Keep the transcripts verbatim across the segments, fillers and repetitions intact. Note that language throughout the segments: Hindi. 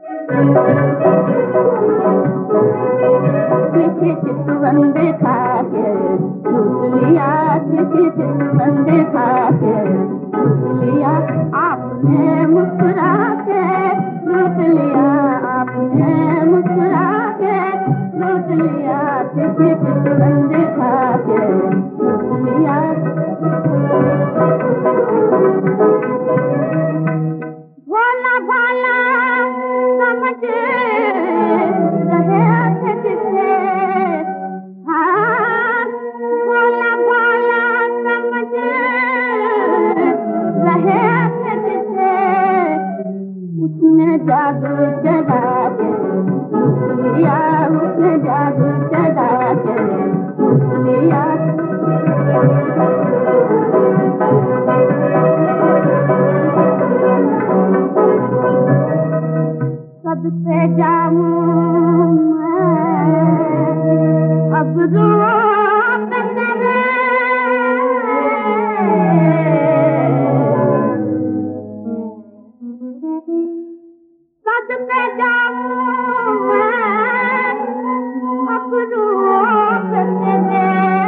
देखे चितवंद खाके लूट लिया, देखे चितवंद खाके लूट लिया, आपने मुस्कुरा के लूट लिया, आपने मुस्कुरा के लूट लिया, देखे चितवंद खाके लूट लिया। भोला भाला समझ रहे थे जिसे, हाँ भोला भाला समझ रहे थे जिसे, उसने जादू चला के लूट लिया, उसने जादू चला के लूट लिया। सबसे जाऊं मैं अब रोक करे, सबसे जाऊं मैं अब रोक करे,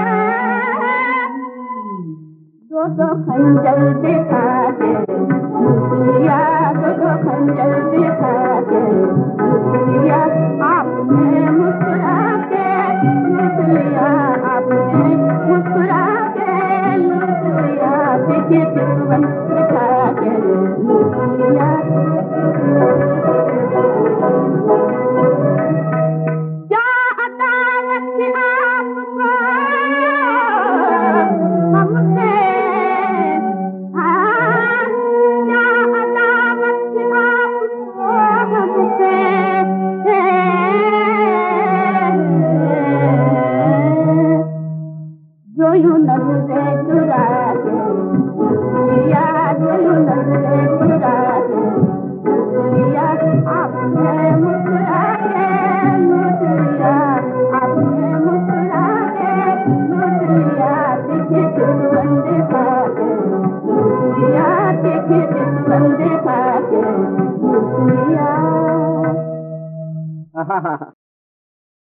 दो दो खंजर दिखा के लूट लिया, दो दो खंजर दिखा के लूट लिया, आपने मुस्कुरा के लूट लिया, आपने मुस्कुरा के लूट लिया, देखे चितवन दिखा के लूट लिया। क्या अदावत थी आपको हमसे, हाँ क्या अदावत थी आपको हमसे, जो यूं नजरे चुरा के लूट लिया, जो यूं नजरे चुरा के लूट लिया, आपने मुस्कुरा के लूट लिया, आपने मुस्कुरा के लूट लिया, देखे चितवंद खाके लूट लिया, देखे चितवंद खाके लूट लिया।